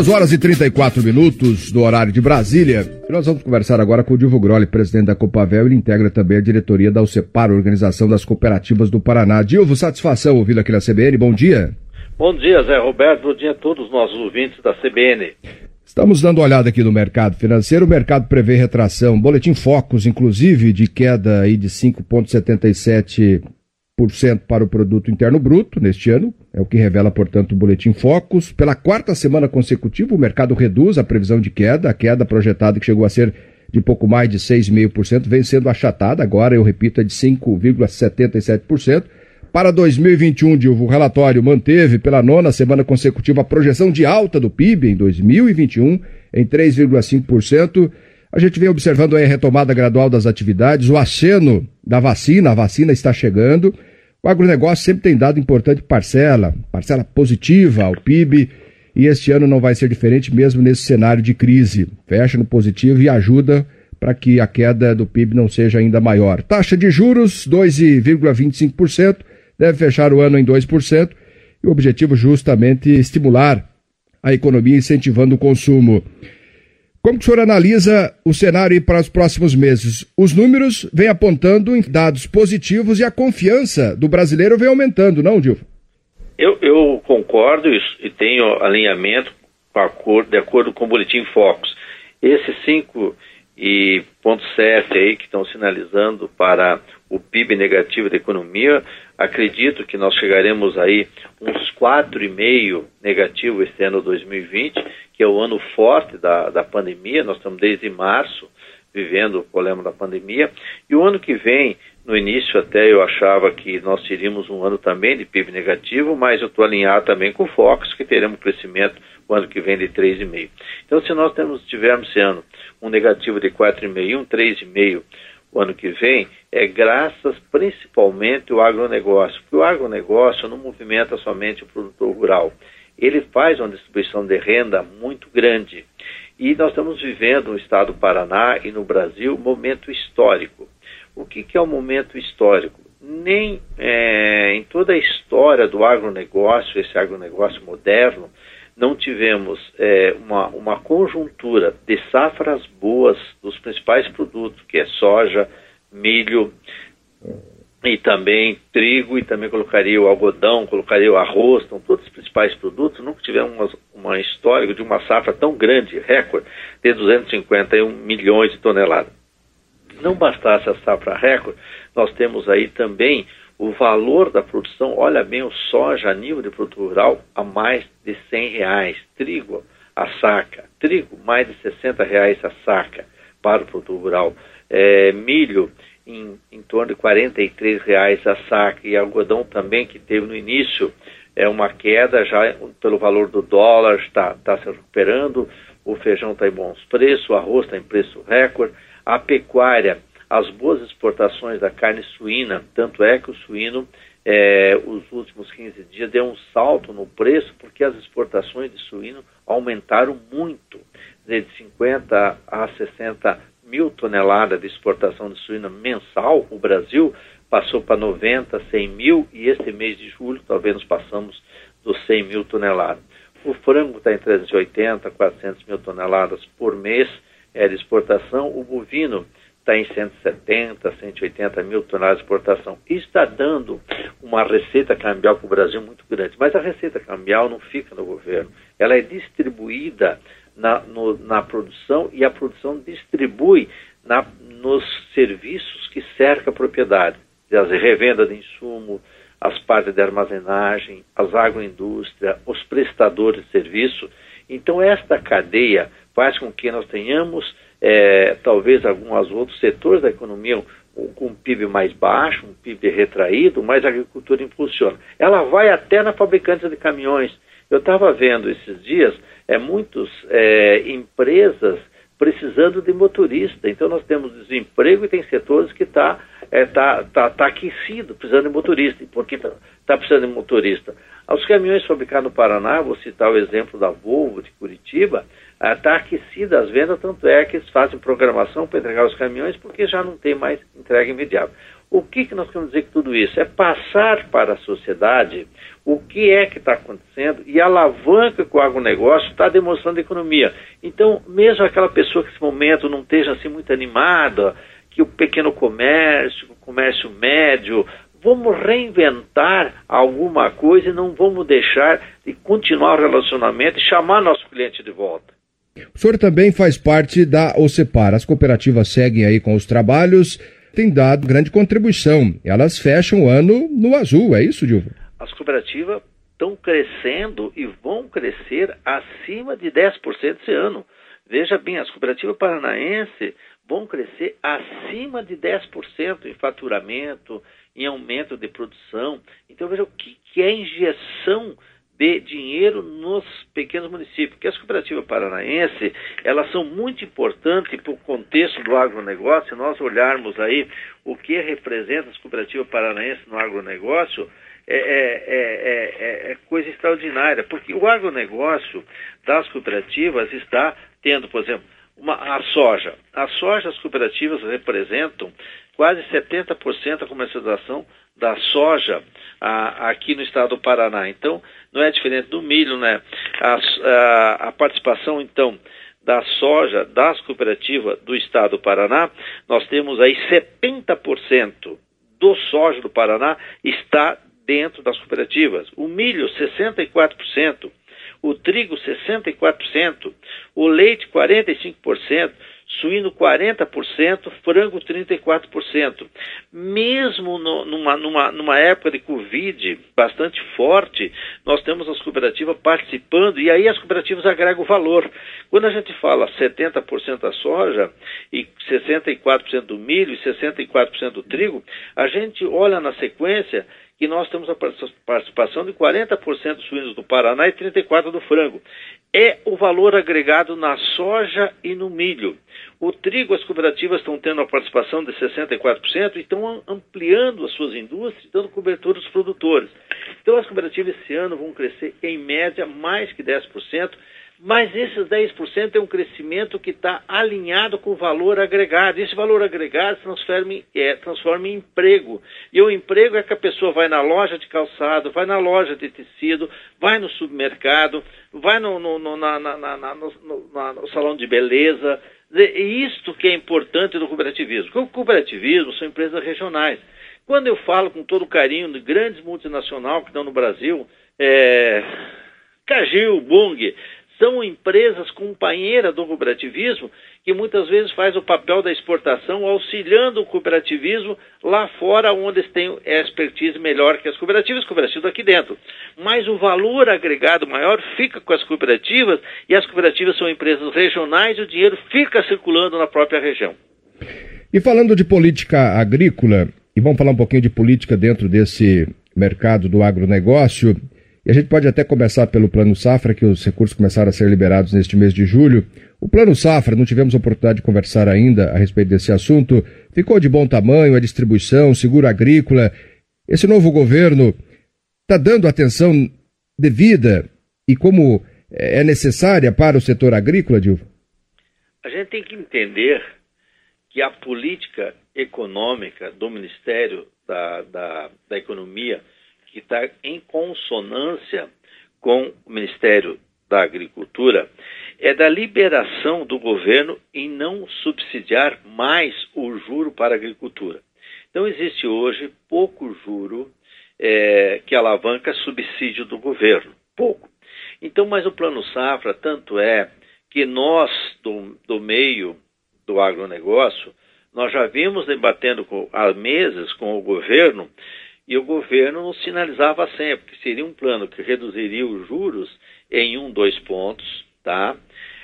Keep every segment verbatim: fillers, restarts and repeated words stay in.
duas horas e trinta e quatro minutos do horário de Brasília. E nós vamos conversar agora com o Dilvo Grolli, presidente da Copavel. Ele integra também a diretoria da UCEPAR, Organização das Cooperativas do Paraná. Dilvo, satisfação ouvi-lo aqui na C B N. Bom dia. Bom dia, Zé Roberto. Bom dia a todos os nossos ouvintes da C B N. Estamos dando uma olhada aqui no mercado financeiro. O mercado prevê retração. Boletim Focus, inclusive, de queda aí de cinco vírgula setenta e sete por cento para o produto interno bruto neste ano. É o que revela, portanto, o Boletim Focus. Pela quarta semana consecutiva, o mercado reduz a previsão de queda. A queda projetada, que chegou a ser de pouco mais de seis vírgula cinco por cento, vem sendo achatada. Agora, eu repito, é de cinco vírgula setenta e sete por cento. Para dois mil e vinte e um, Dilvo, o relatório manteve pela nona semana consecutiva a projeção de alta do P I B em dois mil e vinte e um em três vírgula cinco por cento. A gente vem observando aí a retomada gradual das atividades, o aceno da vacina, a vacina está chegando. O agronegócio sempre tem dado importante parcela, parcela positiva ao P I B, e este ano não vai ser diferente mesmo nesse cenário de crise. Fecha no positivo e ajuda para que a queda do P I B não seja ainda maior. Taxa de juros, dois vírgula vinte e cinco por cento, deve fechar o ano em dois por cento, e o objetivo justamente estimular a economia, incentivando o consumo. Como que o senhor analisa o cenário para os próximos meses? Os números vêm apontando em dados positivos e a confiança do brasileiro vem aumentando, não, Dilvo? Eu, eu concordo e tenho alinhamento com a cor, de acordo com o Boletim Focus. Esses cinco vírgula sete aí que estão sinalizando para o P I B negativo da economia, acredito que nós chegaremos aí uns quatro vírgula cinco negativo este ano dois mil e vinte, que é o ano forte da, da pandemia. Nós estamos desde março vivendo o problema da pandemia, e o ano que vem, no início até eu achava que nós teríamos um ano também de P I B negativo, mas eu estou alinhado também com o Focus, que teremos crescimento o ano que vem de três vírgula cinco. Então, se nós temos, tivermos esse ano um negativo de quatro vírgula cinco e um três vírgula cinco o ano que vem, é graças principalmente ao agronegócio, porque o agronegócio não movimenta somente o produtor rural, ele faz uma distribuição de renda muito grande. E nós estamos vivendo no estado do Paraná e no Brasil um momento histórico. O que, que é um momento histórico? Nem é, em toda a história do agronegócio, esse agronegócio moderno, não tivemos é, uma, uma conjuntura de safras boas dos principais produtos, que é soja, milho e também trigo, e também colocaria o algodão, colocaria o arroz, então todos os principais produtos. Nunca tivemos uma, uma história de uma safra tão grande, recorde, de duzentos e cinquenta e um milhões de toneladas. Não bastasse a safra recorde, nós temos aí também o valor da produção. Olha bem, o soja a nível de produto rural a mais de cem reais, trigo a saca, trigo mais de sessenta reais a saca para o produto rural, é, milho em, em torno de quarenta e três reais a saca, e algodão também, que teve no início é uma queda já pelo valor do dólar, está tá se recuperando, o feijão está em bons preços, o arroz está em preço recorde, a pecuária, as boas exportações da carne suína, tanto é que o suíno, é, os últimos quinze dias, deu um salto no preço, porque as exportações de suíno aumentaram muito, de cinquenta a sessenta mil toneladas de exportação de suíno mensal. O Brasil passou para noventa, cem mil, e este mês de julho talvez nós passamos dos cem mil toneladas. O frango está em trezentos e oitenta, quatrocentos mil toneladas por mês é, de exportação. O bovino está em cento e setenta, cento e oitenta mil toneladas de exportação. Isso está dando uma receita cambial para o Brasil muito grande. Mas a receita cambial não fica no governo. Ela é distribuída na, no, na produção, e a produção distribui na, nos serviços que cercam a propriedade. As revendas de insumo, as partes de armazenagem, as agroindústrias, os prestadores de serviço. Então, esta cadeia faz com que nós tenhamos É, talvez alguns outros setores da economia um, com um P I B mais baixo, um P I B retraído, mas a agricultura impulsiona. Ela vai até na fabricante de caminhões. Eu estava vendo esses dias é, muitas é, empresas precisando de motorista. Então nós temos desemprego e tem setores que está é, tá, tá, tá aquecido, precisando de motorista. E por que está tá precisando de motorista? Os caminhões fabricados no Paraná, vou citar o exemplo da Volvo de Curitiba, está aquecida as vendas, tanto é que eles fazem programação para entregar os caminhões, porque já não tem mais entrega imediata. O que, que nós queremos dizer com tudo isso? É passar para a sociedade o que é que está acontecendo e a alavanca que o agronegócio está demonstrando a economia. Então, mesmo aquela pessoa que nesse momento não esteja assim muito animada, que o pequeno comércio, o comércio médio, vamos reinventar alguma coisa e não vamos deixar de continuar o relacionamento e chamar nosso cliente de volta. O senhor também faz parte da OCEPAR. As cooperativas seguem aí com os trabalhos, têm dado grande contribuição. Elas fecham o ano no azul, é isso, Dilva? As cooperativas estão crescendo e vão crescer acima de dez por cento esse ano. Veja bem, as cooperativas paranaenses vão crescer acima de dez por cento em faturamento, em aumento de produção. Então veja o que, que é injeção de dinheiro nos pequenos municípios, porque as cooperativas paranaenses, elas são muito importantes para o contexto do agronegócio. Se nós olharmos aí o que representa as cooperativas paranaenses no agronegócio, é, é, é, é, é coisa extraordinária, porque o agronegócio das cooperativas está tendo, por exemplo, uma, a soja. A soja, as cooperativas representam quase setenta por cento da comercialização da soja a, aqui no estado do Paraná. Então, não é diferente do milho, né? A, a, a participação, então, da soja das cooperativas do estado do Paraná, nós temos aí setenta por cento do soja do Paraná está dentro das cooperativas. O milho, sessenta e quatro por cento. O trigo, sessenta e quatro por cento. O leite, quarenta e cinco por cento. Suíno quarenta por cento, frango trinta e quatro por cento. Mesmo no, numa, numa, numa época de Covid bastante forte, nós temos as cooperativas participando, e aí as cooperativas agregam valor. Quando a gente fala setenta por cento da soja, e sessenta e quatro por cento do milho e sessenta e quatro por cento do trigo, a gente olha na sequência que nós temos a participação de quarenta por cento dos suínos do Paraná e trinta e quatro por cento do frango. É o valor agregado na soja e no milho. O trigo, as cooperativas estão tendo a participação de sessenta e quatro por cento e estão ampliando as suas indústrias, dando cobertura aos produtores. Então as cooperativas esse ano vão crescer em média mais que dez por cento, mas esses dez por cento é um crescimento que está alinhado com o valor agregado. Esse valor agregado se transforma em, é, transforma em emprego. E o emprego é que a pessoa vai na loja de calçado, vai na loja de tecido, vai no supermercado, vai no, no, no, na, na, na, no, no, na, no salão de beleza. É isto que é importante do cooperativismo. Porque o cooperativismo são empresas regionais. Quando eu falo com todo carinho de grandes multinacionais que estão no Brasil, é, Cargill, Bunge, são empresas companheiras do cooperativismo que muitas vezes faz o papel da exportação, auxiliando o cooperativismo lá fora, onde eles têm expertise melhor que as cooperativas, as cooperativas aqui dentro. Mas o valor agregado maior fica com as cooperativas, e as cooperativas são empresas regionais e o dinheiro fica circulando na própria região. E falando de política agrícola, e vamos falar um pouquinho de política dentro desse mercado do agronegócio, e a gente pode até começar pelo Plano Safra, que os recursos começaram a ser liberados neste mês de julho. O Plano Safra, não tivemos oportunidade de conversar ainda a respeito desse assunto, ficou de bom tamanho, a distribuição, seguro agrícola. Esse novo governo está dando atenção devida e como é necessária para o setor agrícola, Dilva? A gente tem que entender que a política econômica do Ministério da, da, da Economia, que está em consonância com o Ministério da Agricultura, é da liberação do governo em não subsidiar mais o juro para a agricultura. Então existe hoje pouco juro é, que alavanca subsídio do governo, pouco. Então, mas o Plano Safra, tanto é que nós, do, do meio do agronegócio, nós já vimos debatendo com, há meses com o governo, e o governo sinalizava sempre que seria um plano que reduziria os juros em um, dois pontos, tá?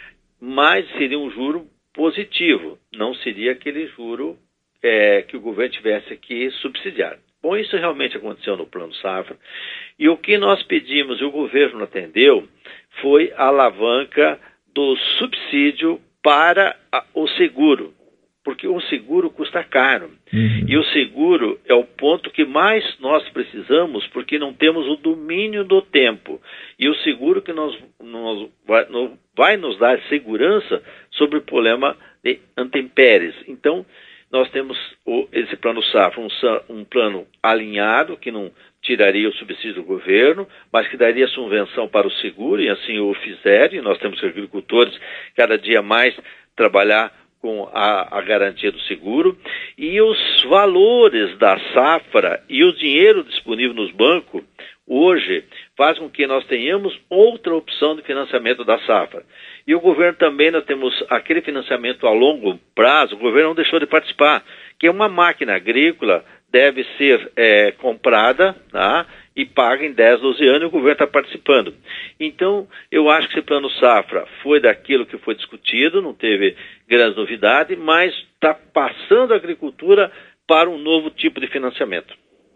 Mas seria um juro positivo, não seria aquele juro é, que o governo tivesse que subsidiar. Bom, isso realmente aconteceu no Plano Safra, e o que nós pedimos e o governo atendeu foi a alavanca do subsídio para a, o seguro, porque o seguro custa caro. Uhum. E o seguro é o ponto que mais nós precisamos, porque não temos o domínio do tempo. E o seguro que nós, nós, vai, vai nos dar segurança sobre o problema de intempéries. Então, nós temos o, esse plano safra, um, um plano alinhado, que não tiraria o subsídio do governo, mas que daria subvenção para o seguro, e assim o fizeram. Nós temos que agricultores cada dia mais trabalhar com a, a garantia do seguro, e os valores da safra e o dinheiro disponível nos bancos hoje faz com que nós tenhamos outra opção de financiamento da safra. E o governo também, nós temos aquele financiamento a longo prazo, o governo não deixou de participar, que é uma máquina agrícola, deve ser é, comprada, tá? E paga em dez, doze anos, e o governo está participando. Então, eu acho que esse plano safra foi daquilo que foi discutido, não teve grandes novidades, mas está passando a agricultura para um novo tipo de financiamento.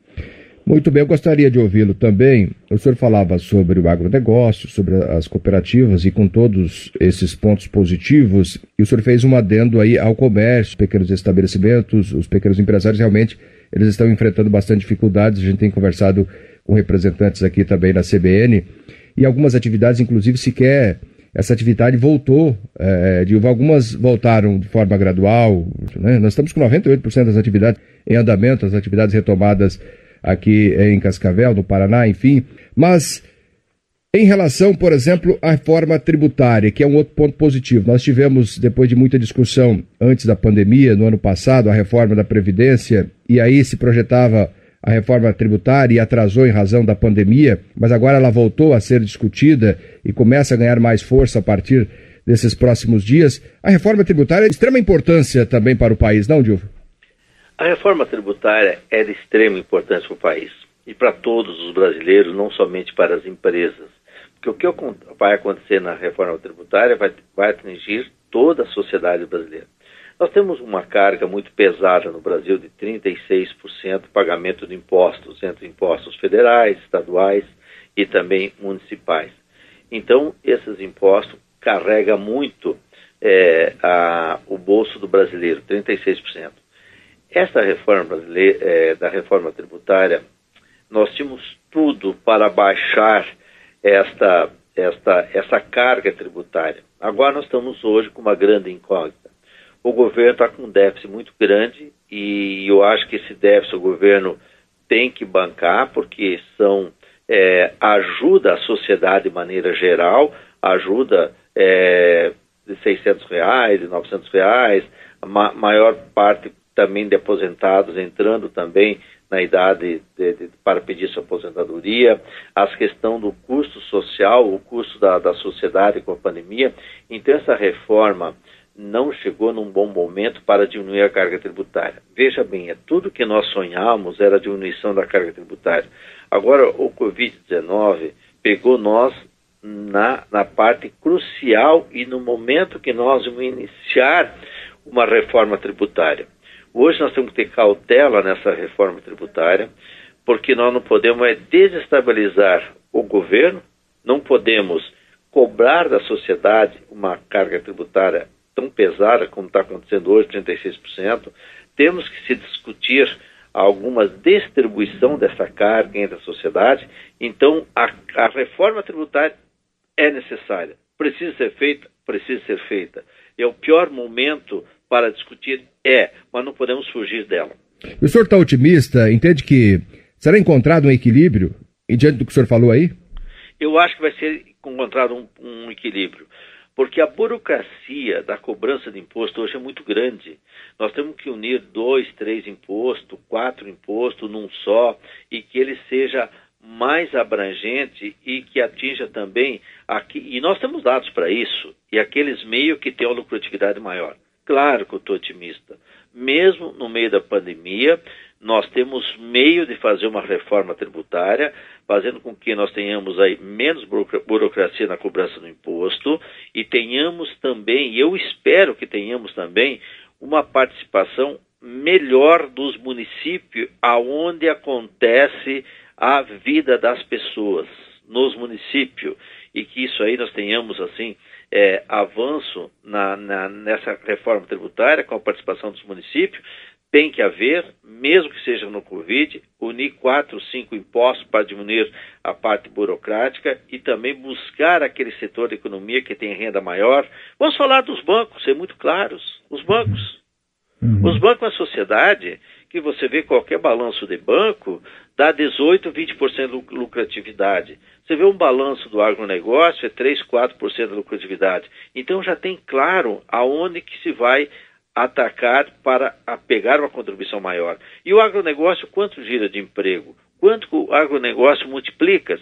Muito bem, eu gostaria de ouvi-lo também. O senhor falava sobre o agronegócio, sobre as cooperativas, e com todos esses pontos positivos, e o senhor fez um adendo aí ao comércio, pequenos estabelecimentos, os pequenos empresários, realmente, eles estão enfrentando bastante dificuldades. A gente tem conversado com representantes aqui também da C B N, e algumas atividades, inclusive, sequer essa atividade voltou, é, de, algumas voltaram de forma gradual, né? Nós estamos com noventa e oito por cento das atividades em andamento, as atividades retomadas aqui em Cascavel, no Paraná, enfim, mas em relação, por exemplo, à reforma tributária, que é um outro ponto positivo, nós tivemos, depois de muita discussão antes da pandemia, no ano passado, a reforma da Previdência, e aí se projetava a reforma tributária e atrasou em razão da pandemia, mas agora ela voltou a ser discutida e começa a ganhar mais força a partir desses próximos dias. A reforma tributária é de extrema importância também para o país, não, Dilvo? A reforma tributária é de extrema importância para o país e para todos os brasileiros, não somente para as empresas. Porque o que vai acontecer na reforma tributária vai, vai atingir toda a sociedade brasileira. Nós temos uma carga muito pesada no Brasil de trinta e seis por cento pagamento de impostos, entre impostos federais, estaduais e também municipais. Então, esses impostos carregam muito é, a, o bolso do brasileiro, trinta e seis por cento. Essa reforma brasileira, é, da reforma tributária, nós tínhamos tudo para baixar esta, esta, essa carga tributária. Agora nós estamos hoje com uma grande incógnita. O governo está com um déficit muito grande, e eu acho que esse déficit o governo tem que bancar, porque são, é, ajuda a sociedade de maneira geral, ajuda é, de seiscentos reais, de novecentos reais, a ma- maior parte também de aposentados entrando também na idade de, de, para pedir sua aposentadoria, as questões do custo social, o custo da, da sociedade com a pandemia. Então essa reforma não chegou num bom momento para diminuir a carga tributária. Veja bem, é tudo que nós sonhávamos era a diminuição da carga tributária. Agora o covid dezenove pegou nós na, na parte crucial e no momento que nós vamos iniciar uma reforma tributária. Hoje nós temos que ter cautela nessa reforma tributária, porque nós não podemos é, desestabilizar o governo, não podemos cobrar da sociedade uma carga tributária tão pesada como está acontecendo hoje, trinta e seis por cento. Temos que se discutir alguma distribuição dessa carga entre a sociedade. Então, a, a reforma tributária é necessária, precisa ser feita, precisa ser feita. É o pior momento para discutir, é, mas não podemos fugir dela. O senhor está otimista? Entende que será encontrado um equilíbrio diante do que o senhor falou aí? Eu acho que vai ser encontrado um, um equilíbrio, porque a burocracia da cobrança de imposto hoje é muito grande. Nós temos que unir dois, três impostos, quatro impostos num só, e que ele seja mais abrangente e que atinja também aqui. E nós temos dados para isso, e aqueles meios que têm uma lucratividade maior. Claro que eu estou otimista. Mesmo no meio da pandemia, nós temos meio de fazer uma reforma tributária, fazendo com que nós tenhamos aí menos burocracia na cobrança do imposto e tenhamos também, e eu espero que tenhamos também, uma participação melhor dos municípios aonde acontece a vida das pessoas, nos municípios, e que isso aí nós tenhamos, assim, é, avanço na, na, nessa reforma tributária com a participação dos municípios. Tem que haver, mesmo que seja no Covid, unir quatro, cinco impostos para diminuir a parte burocrática e também buscar aquele setor da economia que tem renda maior. Vamos falar dos bancos, ser muito claros. Os bancos. Uhum. Os bancos é uma sociedade que você vê qualquer balanço de banco, dá dezoito, vinte por cento de lucratividade. Você vê um balanço do agronegócio, é três, quatro por cento de lucratividade. Então já tem claro aonde que se vai atacar para pegar uma contribuição maior. E o agronegócio, quanto gira de emprego? Quanto o agronegócio multiplica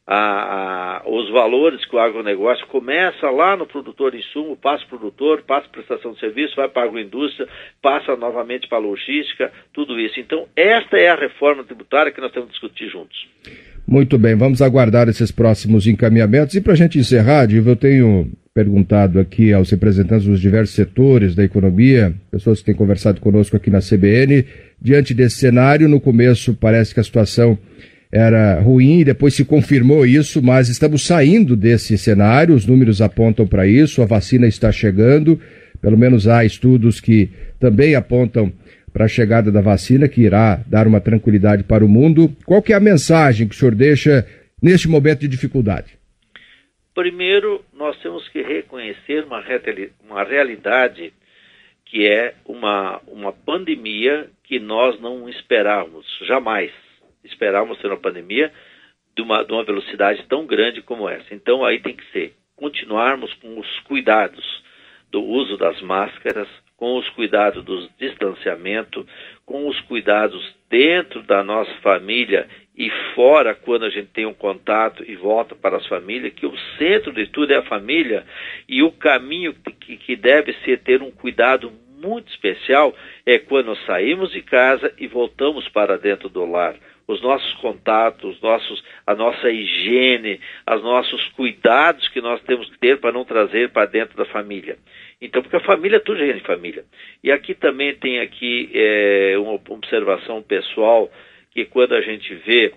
a, a, os valores que o agronegócio começa lá no produtor de insumo, passa para o produtor, passa para prestação de serviço, vai para a agroindústria, passa novamente para a logística, tudo isso. Então, esta é a reforma tributária que nós temos que discutir juntos. Muito bem, vamos aguardar esses próximos encaminhamentos. E para a gente encerrar, Dilva, eu tenho perguntado aqui aos representantes dos diversos setores da economia, pessoas que têm conversado conosco aqui na C B N, diante desse cenário, no começo parece que a situação era ruim, depois se confirmou isso, mas estamos saindo desse cenário, os números apontam para isso, a vacina está chegando, pelo menos há estudos que também apontam para a chegada da vacina, que irá dar uma tranquilidade para o mundo. Qual que é a mensagem que o senhor deixa neste momento de dificuldade? Primeiro, nós temos que reconhecer uma, uma realidade que é uma, uma pandemia que nós não esperávamos, jamais esperávamos ter uma pandemia de uma, de uma velocidade tão grande como essa. Então aí tem que ser, continuarmos com os cuidados do uso das máscaras, com os cuidados do distanciamento, com os cuidados dentro da nossa família e fora quando a gente tem um contato e volta para as famílias, que o centro de tudo é a família e o caminho que, que deve ser ter um cuidado muito especial é quando saímos de casa e voltamos para dentro do lar. Os nossos contatos, os nossos, a nossa higiene, os nossos cuidados que nós temos que ter para não trazer para dentro da família. Então, porque a família é tudo gente de família. E aqui também tem aqui é, uma observação pessoal, que quando a gente vê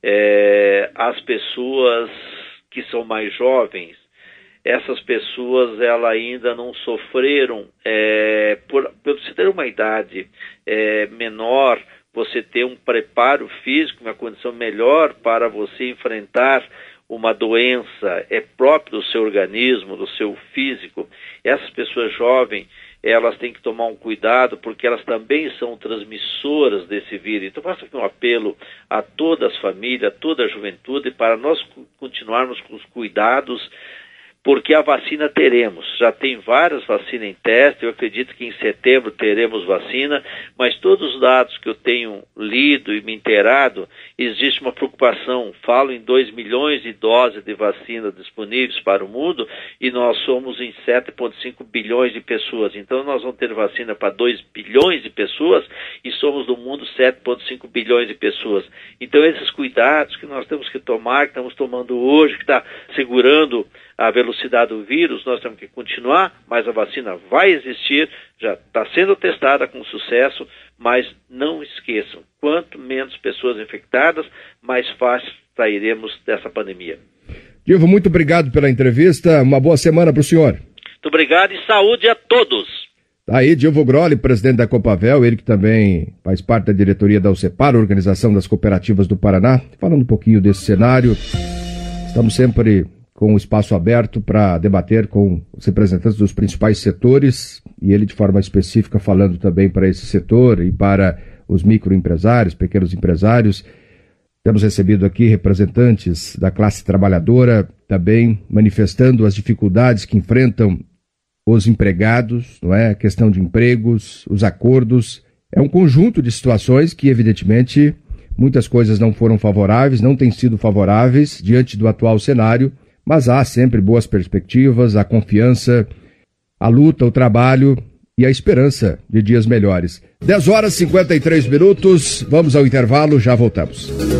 é, as pessoas que são mais jovens, essas pessoas elas ainda não sofreram, é, por, por você ter uma idade é, menor, você ter um preparo físico, uma condição melhor para você enfrentar uma doença, é próprio do seu organismo, do seu físico. Essas pessoas jovens, elas têm que tomar um cuidado, porque elas também são transmissoras desse vírus. Então, faço aqui um apelo a todas as famílias, a toda a juventude, para nós continuarmos com os cuidados, porque a vacina teremos. Já tem várias vacinas em teste, eu acredito que em setembro teremos vacina, mas todos os dados que eu tenho lido e me inteirado, existe uma preocupação. Falo em dois milhões de doses de vacina disponíveis para o mundo e nós somos em sete vírgula cinco bilhões de pessoas. Então nós vamos ter vacina para dois bilhões de pessoas e somos no mundo sete vírgula cinco bilhões de pessoas. Então esses cuidados que nós temos que tomar, que estamos tomando hoje, que está segurando a velocidade do vírus, nós temos que continuar, mas a vacina vai existir, já está sendo testada com sucesso, mas não esqueçam, quanto menos pessoas infectadas, mais fácil sairemos dessa pandemia. Dilva, muito obrigado pela entrevista, uma boa semana para o senhor. Muito obrigado e saúde a todos. Tá aí Dilva Grolli, presidente da Copavel, ele que também faz parte da diretoria da UCEPAR, Organização das Cooperativas do Paraná, falando um pouquinho desse cenário. Estamos sempre com o espaço aberto para debater com os representantes dos principais setores, e ele de forma específica falando também para esse setor e para os microempresários, pequenos empresários. Temos recebido aqui representantes da classe trabalhadora também manifestando as dificuldades que enfrentam os empregados, não é? A questão de empregos, os acordos. É um conjunto de situações que, evidentemente, muitas coisas não foram favoráveis, não têm sido favoráveis diante do atual cenário, mas há sempre boas perspectivas, a confiança, a luta, o trabalho e a esperança de dias melhores. dez horas e cinquenta e três minutos, vamos ao intervalo, já voltamos.